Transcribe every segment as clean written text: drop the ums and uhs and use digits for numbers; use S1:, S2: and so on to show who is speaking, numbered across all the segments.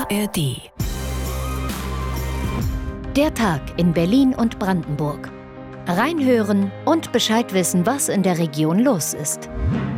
S1: ARD.
S2: Der Tag in Berlin und Brandenburg. Reinhören und Bescheid wissen, was in der Region los ist.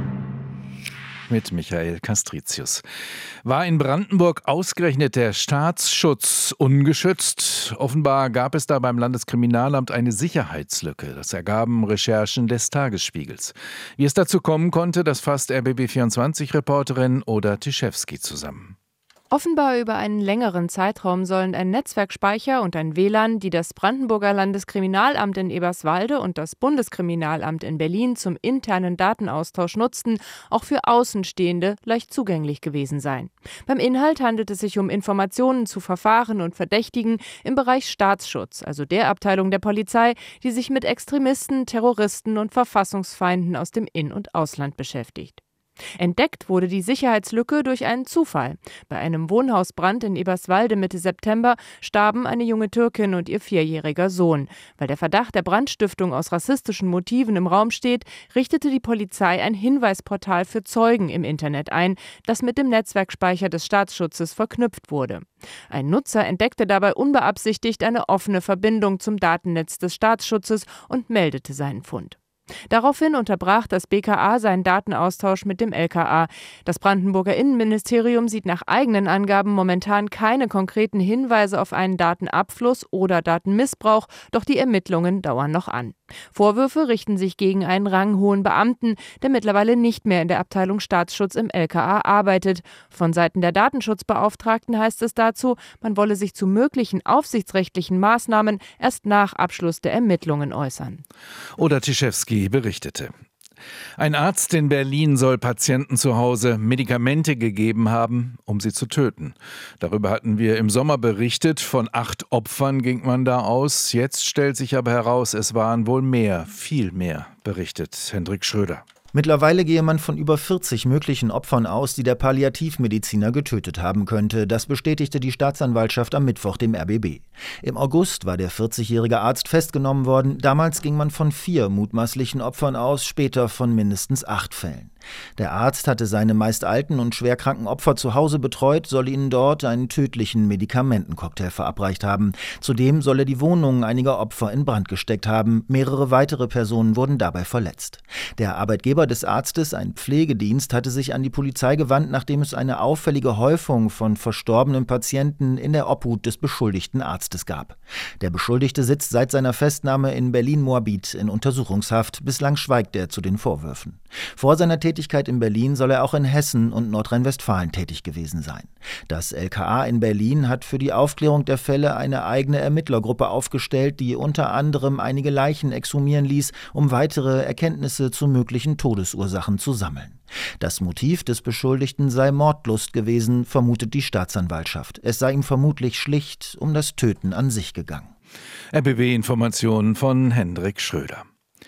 S3: Mit Michael Castricius. War in Brandenburg ausgerechnet der Staatsschutz ungeschützt? Offenbar gab es da beim Landeskriminalamt eine Sicherheitslücke. Das ergaben Recherchen des Tagesspiegels. Wie es dazu kommen konnte, das fasst RBB24-Reporterin Oda Tischewski zusammen.
S4: Offenbar über einen längeren Zeitraum sollen ein Netzwerkspeicher und ein WLAN, die das Brandenburger Landeskriminalamt in Eberswalde und das Bundeskriminalamt in Berlin zum internen Datenaustausch nutzten, auch für Außenstehende leicht zugänglich gewesen sein. Beim Inhalt handelt es sich um Informationen zu Verfahren und Verdächtigen im Bereich Staatsschutz, also der Abteilung der Polizei, die sich mit Extremisten, Terroristen und Verfassungsfeinden aus dem In- und Ausland beschäftigt. Entdeckt wurde die Sicherheitslücke durch einen Zufall. Bei einem Wohnhausbrand in Eberswalde Mitte September starben eine junge Türkin und ihr 4-jähriger Sohn. Weil der Verdacht der Brandstiftung aus rassistischen Motiven im Raum steht, richtete die Polizei ein Hinweisportal für Zeugen im Internet ein, das mit dem Netzwerkspeicher des Staatsschutzes verknüpft wurde. Ein Nutzer entdeckte dabei unbeabsichtigt eine offene Verbindung zum Datennetz des Staatsschutzes und meldete seinen Fund. Daraufhin unterbrach das BKA seinen Datenaustausch mit dem LKA. Das Brandenburger Innenministerium sieht nach eigenen Angaben momentan keine konkreten Hinweise auf einen Datenabfluss oder Datenmissbrauch, doch die Ermittlungen dauern noch an. Vorwürfe richten sich gegen einen ranghohen Beamten, der mittlerweile nicht mehr in der Abteilung Staatsschutz im LKA arbeitet. Von Seiten der Datenschutzbeauftragten heißt es dazu, man wolle sich zu möglichen aufsichtsrechtlichen Maßnahmen erst nach Abschluss der Ermittlungen äußern.
S3: Oda Tischewski berichtete. Ein Arzt in Berlin soll Patienten zu Hause Medikamente gegeben haben, um sie zu töten. Darüber hatten wir im Sommer berichtet. Von 8 Opfern ging man da aus. Jetzt stellt sich aber heraus, es waren wohl mehr, viel mehr, berichtet Hendrik Schröder.
S5: Mittlerweile gehe man von über 40 möglichen Opfern aus, die der Palliativmediziner getötet haben könnte. Das bestätigte die Staatsanwaltschaft am Mittwoch dem RBB. Im August war der 40-jährige Arzt festgenommen worden. Damals ging man von 4 mutmaßlichen Opfern aus, später von mindestens 8 Fällen. Der Arzt hatte seine meist alten und schwerkranken Opfer zu Hause betreut, soll ihnen dort einen tödlichen Medikamentencocktail verabreicht haben. Zudem soll er die Wohnungen einiger Opfer in Brand gesteckt haben. Mehrere weitere Personen wurden dabei verletzt. Der Arbeitgeber des Arztes, ein Pflegedienst, hatte sich an die Polizei gewandt, nachdem es eine auffällige Häufung von verstorbenen Patienten in der Obhut des beschuldigten Arztes gab. Der Beschuldigte sitzt seit seiner Festnahme in Berlin-Moabit in Untersuchungshaft. Bislang schweigt er zu den Vorwürfen. Vor seiner Tätigkeit in Berlin soll er auch in Hessen und Nordrhein-Westfalen tätig gewesen sein. Das LKA in Berlin hat für die Aufklärung der Fälle eine eigene Ermittlergruppe aufgestellt, die unter anderem einige Leichen exhumieren ließ, um weitere Erkenntnisse zu möglichen Todesursachen zu sammeln. Das Motiv des Beschuldigten sei Mordlust gewesen, vermutet die Staatsanwaltschaft. Es sei ihm vermutlich schlicht um das Töten an sich gegangen.
S3: RBB-Informationen von Hendrik Schröder.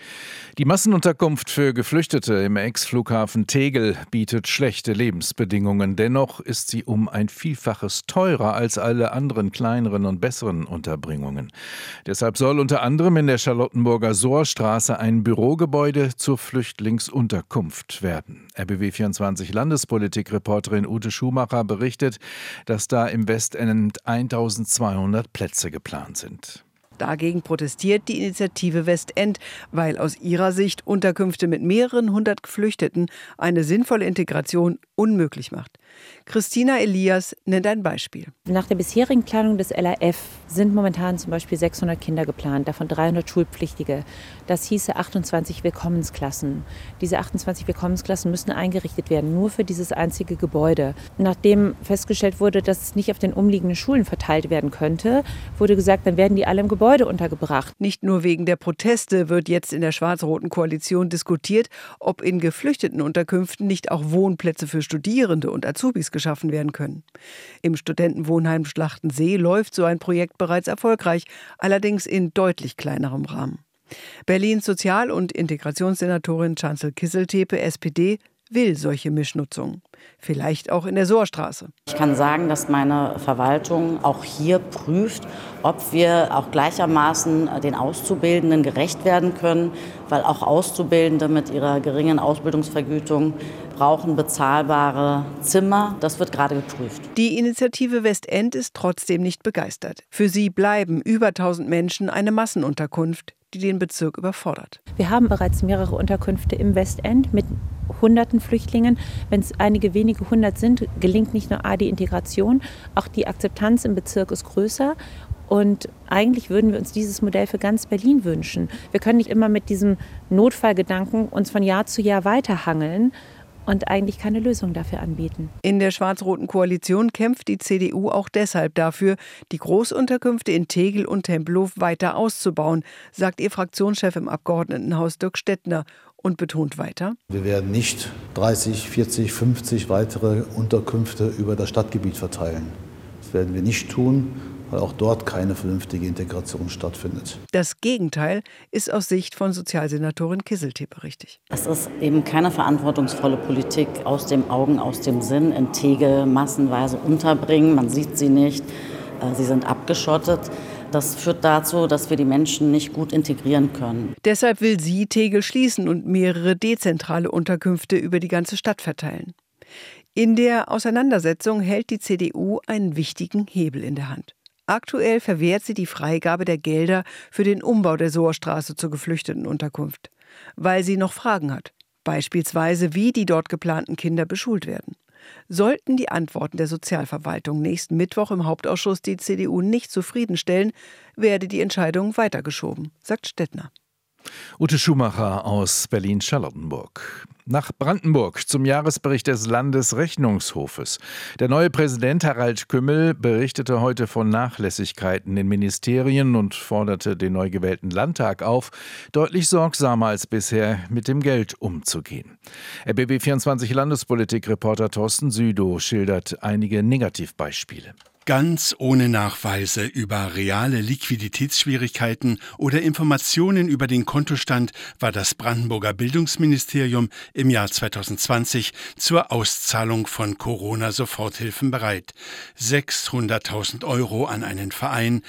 S3: Die Massenunterkunft für Geflüchtete im Ex-Flughafen Tegel bietet schlechte Lebensbedingungen. Dennoch ist sie um ein Vielfaches teurer als alle anderen kleineren und besseren Unterbringungen. Deshalb soll unter anderem in der Charlottenburger Sohrstraße ein Bürogebäude zur Flüchtlingsunterkunft werden. RBB24 Landespolitik-Reporterin Ute Schumacher berichtet, dass da im Westend 1200 Plätze geplant sind.
S6: Dagegen protestiert die Initiative Westend, weil aus ihrer Sicht Unterkünfte mit mehreren hundert Geflüchteten eine sinnvolle Integration unmöglich macht. Christina Elias nennt ein Beispiel.
S7: Nach der bisherigen Planung des LAF sind momentan zum Beispiel 600 Kinder geplant, davon 300 Schulpflichtige. Das hieße 28 Willkommensklassen. Diese 28 Willkommensklassen müssen eingerichtet werden, nur für dieses einzige Gebäude. Nachdem festgestellt wurde, dass es nicht auf den umliegenden Schulen verteilt werden könnte, wurde gesagt, dann werden die alle im Gebäude untergebracht.
S6: Nicht nur wegen der Proteste wird jetzt in der schwarz-roten Koalition diskutiert, ob in geflüchteten Unterkünften nicht auch Wohnplätze für Studierende und Azubis geschaffen werden können. Im Studentenwohnheim Schlachtensee läuft so ein Projekt bereits erfolgreich, allerdings in deutlich kleinerem Rahmen. Berlins Sozial- und Integrationssenatorin Chancel Kisseltepe, SPD, will solche Mischnutzung. Vielleicht auch in der Sohrstraße.
S1: Ich kann sagen, dass meine Verwaltung auch hier prüft, ob wir auch gleichermaßen den Auszubildenden gerecht werden können, weil auch Auszubildende mit ihrer geringen Ausbildungsvergütung brauchen bezahlbare Zimmer. Das wird gerade geprüft.
S6: Die Initiative Westend ist trotzdem nicht begeistert. Für sie bleiben über 1000 Menschen eine Massenunterkunft, die den Bezirk überfordert.
S7: Wir haben bereits mehrere Unterkünfte im Westend mit hunderten Flüchtlingen. Wenn es einige wenige hundert sind, gelingt nicht nur die Integration, auch die Akzeptanz im Bezirk ist größer. Und eigentlich würden wir uns dieses Modell für ganz Berlin wünschen. Wir können nicht immer mit diesem Notfallgedanken uns von Jahr zu Jahr weiterhangeln und eigentlich keine Lösung dafür anbieten.
S6: In der schwarz-roten Koalition kämpft die CDU auch deshalb dafür, die Großunterkünfte in Tegel und Tempelhof weiter auszubauen, sagt ihr Fraktionschef im Abgeordnetenhaus Dirk Stettner und betont weiter:
S8: Wir werden nicht 30, 40, 50 weitere Unterkünfte über das Stadtgebiet verteilen. Das werden wir nicht tun, weil auch dort keine vernünftige Integration stattfindet.
S6: Das Gegenteil ist aus Sicht von Sozialsenatorin Kisseltepe richtig.
S1: Es ist eben keine verantwortungsvolle Politik, aus dem Augen, aus dem Sinn, in Tegel massenweise unterbringen. Man sieht sie nicht, sie sind abgeschottet. Das führt dazu, dass wir die Menschen nicht gut integrieren können.
S6: Deshalb will sie Tegel schließen und mehrere dezentrale Unterkünfte über die ganze Stadt verteilen. In der Auseinandersetzung hält die CDU einen wichtigen Hebel in der Hand. Aktuell verwehrt sie die Freigabe der Gelder für den Umbau der Sohrstraße zur Geflüchtetenunterkunft, weil sie noch Fragen hat. Beispielsweise, wie die dort geplanten Kinder beschult werden. Sollten die Antworten der Sozialverwaltung nächsten Mittwoch im Hauptausschuss die CDU nicht zufriedenstellen, werde die Entscheidung weitergeschoben, sagt Stettner.
S3: Ute Schumacher aus Berlin-Charlottenburg. Nach Brandenburg zum Jahresbericht des Landesrechnungshofes. Der neue Präsident Harald Kümmel berichtete heute von Nachlässigkeiten in Ministerien und forderte den neu gewählten Landtag auf, deutlich sorgsamer als bisher mit dem Geld umzugehen. RBB24 Landespolitik-Reporter Thorsten Südow schildert einige Negativbeispiele.
S9: Ganz ohne Nachweise über reale Liquiditätsschwierigkeiten oder Informationen über den Kontostand war das Brandenburger Bildungsministerium im Jahr 2020 zur Auszahlung von Corona-Soforthilfen bereit. 600.000 € an einen Verein,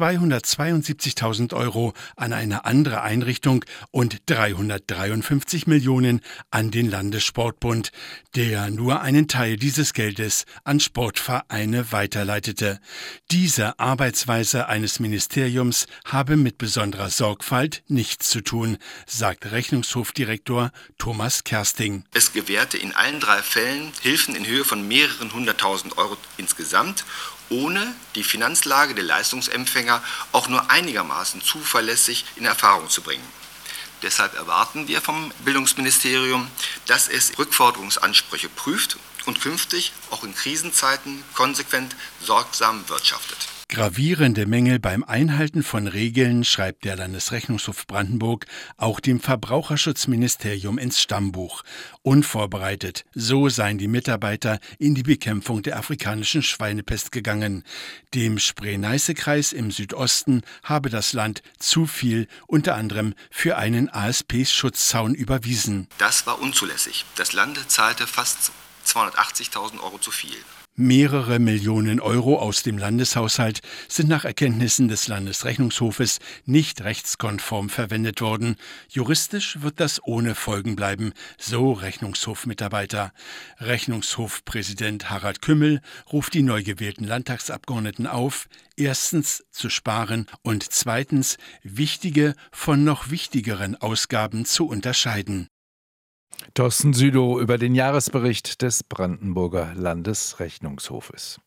S9: 272.000 € an eine andere Einrichtung und 353 Millionen an den Landessportbund, der nur einen Teil dieses Geldes an Sportvereine weiterleitet. Diese Arbeitsweise eines Ministeriums habe mit besonderer Sorgfalt nichts zu tun, sagt Rechnungshofdirektor Thomas Kersting.
S10: Es gewährte in allen 3 Fällen Hilfen in Höhe von mehreren 100.000 € insgesamt, ohne die Finanzlage der Leistungsempfänger auch nur einigermaßen zuverlässig in Erfahrung zu bringen. Deshalb erwarten wir vom Bildungsministerium, dass es Rückforderungsansprüche prüft und künftig auch in Krisenzeiten konsequent sorgsam wirtschaftet.
S9: Gravierende Mängel beim Einhalten von Regeln schreibt der Landesrechnungshof Brandenburg auch dem Verbraucherschutzministerium ins Stammbuch. Unvorbereitet, so seien die Mitarbeiter in die Bekämpfung der afrikanischen Schweinepest gegangen. Dem Spree-Neiße-Kreis im Südosten habe das Land zu viel, unter anderem für einen ASP-Schutzzaun überwiesen.
S10: Das war unzulässig. Das Land zahlte fast 280.000 € zu viel.
S9: Mehrere Millionen Euro aus dem Landeshaushalt sind nach Erkenntnissen des Landesrechnungshofes nicht rechtskonform verwendet worden. Juristisch wird das ohne Folgen bleiben, so Rechnungshofmitarbeiter. Rechnungshofpräsident Harald Kümmel ruft die neu gewählten Landtagsabgeordneten auf, erstens zu sparen und zweitens wichtige von noch wichtigeren Ausgaben zu unterscheiden.
S3: Thorsten Südow über den Jahresbericht des Brandenburger Landesrechnungshofes.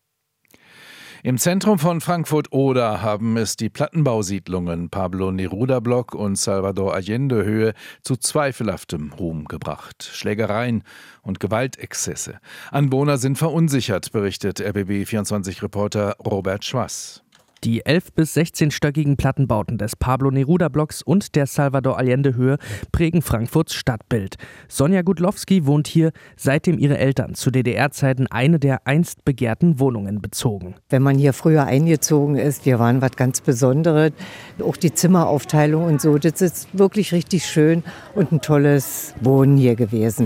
S3: Im Zentrum von Frankfurt-Oder haben es die Plattenbausiedlungen Pablo Neruda-Block und Salvador Allende-Höhe zu zweifelhaftem Ruhm gebracht. Schlägereien und Gewaltexzesse. Anwohner sind verunsichert, berichtet RBB24-Reporter Robert Schwass.
S11: Die 11- bis 16-stöckigen Plattenbauten des Pablo Neruda-Blocks und der Salvador Allende-Höhe prägen Frankfurts Stadtbild. Sonja Gudlowski wohnt hier, seitdem ihre Eltern zu DDR-Zeiten eine der einst begehrten Wohnungen bezogen.
S12: Wenn man hier früher eingezogen ist, wir waren was ganz Besonderes. Auch die Zimmeraufteilung und so, das ist wirklich richtig schön und ein tolles Wohnen hier gewesen.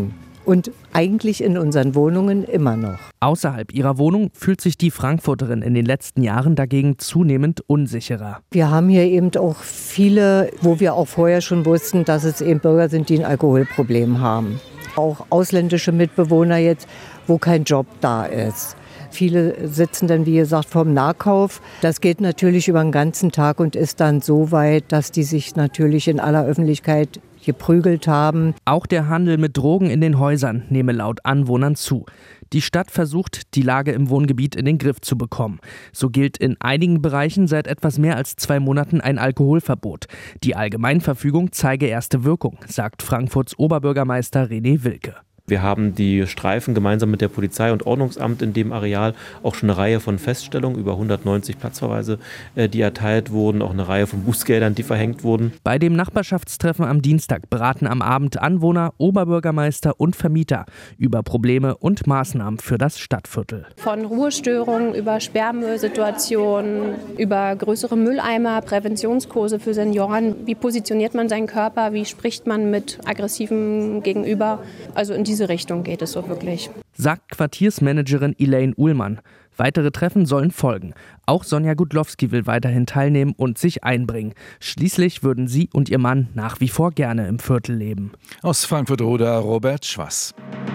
S12: Und eigentlich in unseren Wohnungen immer noch.
S11: Außerhalb ihrer Wohnung fühlt sich die Frankfurterin in den letzten Jahren dagegen zunehmend unsicherer.
S12: Wir haben hier eben auch viele, wo wir auch vorher schon wussten, dass es eben Bürger sind, die ein Alkoholproblem haben. Auch ausländische Mitbewohner jetzt, wo kein Job da ist. Viele sitzen dann, wie gesagt, vorm Nahkauf. Das geht natürlich über den ganzen Tag und ist dann so weit, dass die sich natürlich in aller Öffentlichkeit geprügelt haben.
S11: Auch der Handel mit Drogen in den Häusern nehme laut Anwohnern zu. Die Stadt versucht, die Lage im Wohngebiet in den Griff zu bekommen. So gilt in einigen Bereichen seit etwas mehr als 2 Monaten ein Alkoholverbot. Die Allgemeinverfügung zeige erste Wirkung, sagt Frankfurts Oberbürgermeister René Wilke.
S13: Wir haben die Streifen gemeinsam mit der Polizei und Ordnungsamt in dem Areal auch schon eine Reihe von Feststellungen, über 190 Platzverweise, die erteilt wurden, auch eine Reihe von Bußgeldern, die verhängt wurden.
S11: Bei dem Nachbarschaftstreffen am Dienstag beraten am Abend Anwohner, Oberbürgermeister und Vermieter über Probleme und Maßnahmen für das Stadtviertel.
S14: Von Ruhestörungen über Sperrmüllsituationen, über größere Mülleimer, Präventionskurse für Senioren. Wie positioniert man seinen Körper? Wie spricht man mit aggressivem Gegenüber? Also in diese Richtung geht es so wirklich.
S11: Sagt Quartiersmanagerin Elaine Uhlmann. Weitere Treffen sollen folgen. Auch Sonja Gudlowski will weiterhin teilnehmen und sich einbringen. Schließlich würden sie und ihr Mann nach wie vor gerne im Viertel leben.
S3: Aus Frankfurt-Oder Robert Schwass.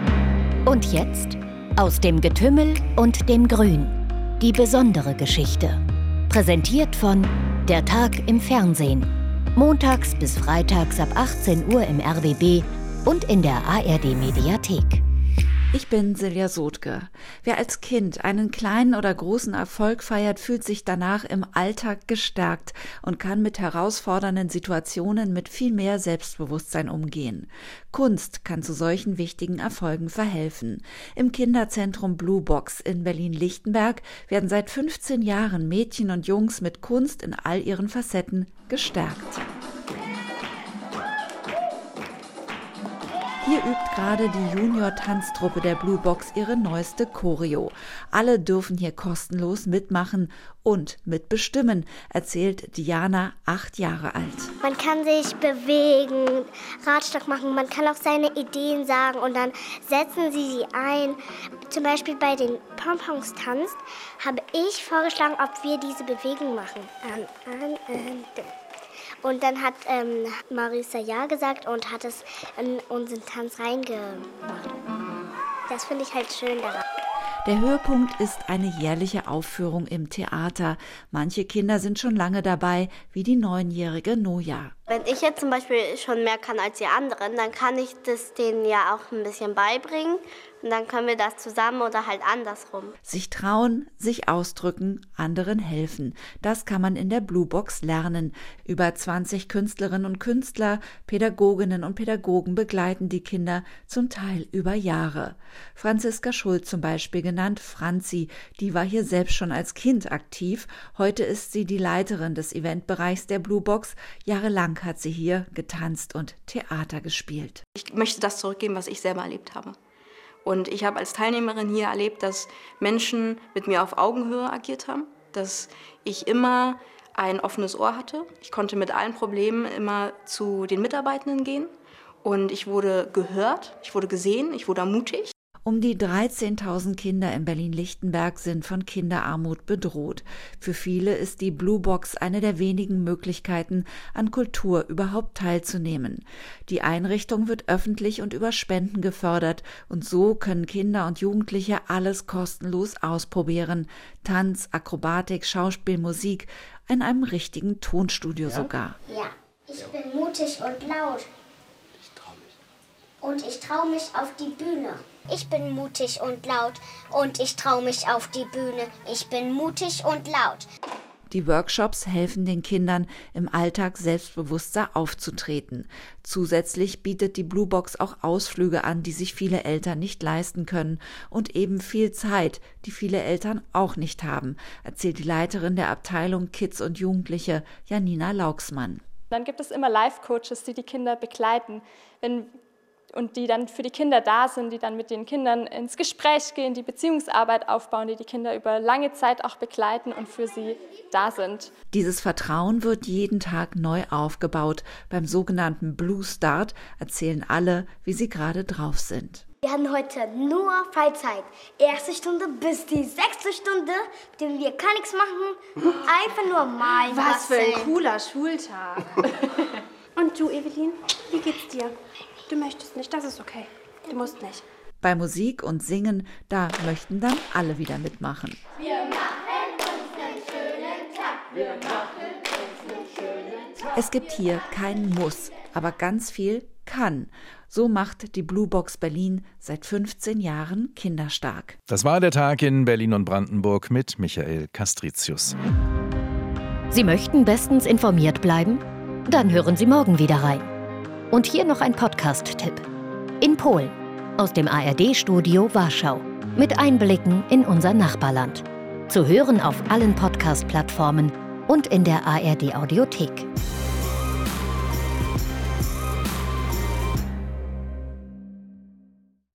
S2: Und jetzt aus dem Getümmel und dem Grün. Die besondere Geschichte. Präsentiert von Der Tag im Fernsehen. Montags bis freitags ab 18 Uhr im RBB und in der ARD-Mediathek.
S15: Ich bin Silja Sotke. Wer als Kind einen kleinen oder großen Erfolg feiert, fühlt sich danach im Alltag gestärkt und kann mit herausfordernden Situationen mit viel mehr Selbstbewusstsein umgehen. Kunst kann zu solchen wichtigen Erfolgen verhelfen. Im Kinderzentrum Blue Box in Berlin-Lichtenberg werden seit 15 Jahren Mädchen und Jungs mit Kunst in all ihren Facetten gestärkt. Hier übt gerade die Junior-Tanztruppe der Blue Box ihre neueste Choreo. Alle dürfen hier kostenlos mitmachen und mitbestimmen, erzählt Diana, 8 Jahre alt.
S16: Man kann sich bewegen, Radstock machen, man kann auch seine Ideen sagen und dann setzen sie ein. Zum Beispiel bei den Pompons tanzt, habe ich vorgeschlagen, ob wir diese Bewegung machen. Und dann hat Marisa ja gesagt und hat es in unseren Tanz reingemacht. Das finde ich halt schön daran.
S15: Der Höhepunkt ist eine jährliche Aufführung im Theater. Manche Kinder sind schon lange dabei, wie die 9-jährige Noja.
S17: Wenn ich jetzt zum Beispiel schon mehr kann als die anderen, dann kann ich das denen ja auch ein bisschen beibringen. Und dann können wir das zusammen oder halt andersrum.
S15: Sich trauen, sich ausdrücken, anderen helfen. Das kann man in der Blue Box lernen. Über 20 Künstlerinnen und Künstler, Pädagoginnen und Pädagogen begleiten die Kinder zum Teil über Jahre. Franziska Schulz zum Beispiel, genannt Franzi, die war hier selbst schon als Kind aktiv. Heute ist sie die Leiterin des Eventbereichs der Blue Box. Jahrelang hat sie hier getanzt und Theater gespielt.
S18: Ich möchte das zurückgeben, was ich selber erlebt habe. Und ich habe als Teilnehmerin hier erlebt, dass Menschen mit mir auf Augenhöhe agiert haben, dass ich immer ein offenes Ohr hatte. Ich konnte mit allen Problemen immer zu den Mitarbeitenden gehen und ich wurde gehört, ich wurde gesehen, ich wurde ermutigt.
S15: Um die 13.000 Kinder in Berlin-Lichtenberg sind von Kinderarmut bedroht. Für viele ist die Blue Box eine der wenigen Möglichkeiten, an Kultur überhaupt teilzunehmen. Die Einrichtung wird öffentlich und über Spenden gefördert und so können Kinder und Jugendliche alles kostenlos ausprobieren. Tanz, Akrobatik, Schauspiel, Musik, in einem richtigen Tonstudio sogar.
S16: Ja, ich bin mutig und laut. Und ich traue mich auf die Bühne. Ich bin mutig und laut und ich traue mich auf die Bühne. Ich bin mutig und laut.
S15: Die Workshops helfen den Kindern, im Alltag selbstbewusster aufzutreten. Zusätzlich bietet die Blue Box auch Ausflüge an, die sich viele Eltern nicht leisten können und eben viel Zeit, die viele Eltern auch nicht haben, erzählt die Leiterin der Abteilung Kids und Jugendliche, Janina Lauxmann.
S19: Dann gibt es immer Life-Coaches, die die Kinder begleiten, und die dann für die Kinder da sind, die dann mit den Kindern ins Gespräch gehen, die Beziehungsarbeit aufbauen, die die Kinder über lange Zeit auch begleiten und für sie da sind.
S15: Dieses Vertrauen wird jeden Tag neu aufgebaut. Beim sogenannten Blue Start erzählen alle, wie sie gerade drauf sind.
S16: Wir haben heute nur Freizeit. 1. Stunde bis die 6. Stunde, denn wir kann nichts machen, einfach nur malen.
S20: Was für ein cooler Schultag. Und du, Evelyn, wie geht's dir? Du möchtest nicht, das ist okay. Du musst nicht.
S15: Bei Musik und Singen, da möchten dann alle wieder mitmachen.
S16: Wir machen uns einen schönen Tag. Wir machen uns einen schönen Tag.
S15: Es gibt hier kein Muss, aber ganz viel kann. So macht die Blue Box Berlin seit 15 Jahren kinderstark.
S3: Das war der Tag in Berlin und Brandenburg mit Michael Castricius.
S2: Sie möchten bestens informiert bleiben? Dann hören Sie morgen wieder rein. Und hier noch ein Podcast-Tipp. In Polen, aus dem ARD-Studio Warschau, mit Einblicken in unser Nachbarland. Zu hören auf allen Podcast-Plattformen und in der ARD-Audiothek.